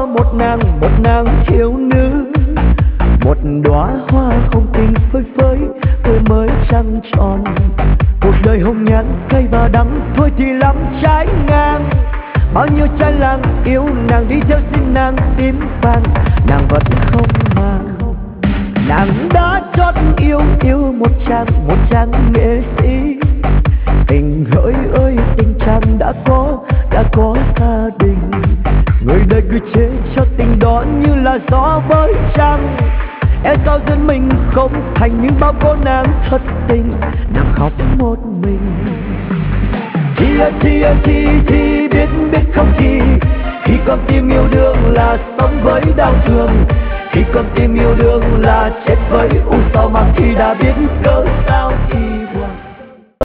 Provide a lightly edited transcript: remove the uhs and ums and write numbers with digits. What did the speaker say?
một nàng thiếu nữ, một đóa hoa không tình phơi phới tươi mới trăng tròn. Cuộc đời hồng nhan cay và đắng, thôi thì lắm trái ngang. Bao nhiêu trai làng yêu nàng, đi theo xin nàng tím vàng, nàng vẫn không màng. Nàng đã chót yêu một chàng nghệ sĩ. Tình hỡi ơi tình chàng đã có gia đình. Người đời cứ chê cho tình đó như là gió với trăng. E sao dân mình không thành những bao cô nàng thất tình, nàng khóc một mình. Chi biết không chi, khi con tim yêu đương là sống với đau thương, khi con tim yêu đương là chết với u sầu. Mà khi đã biết cớ sao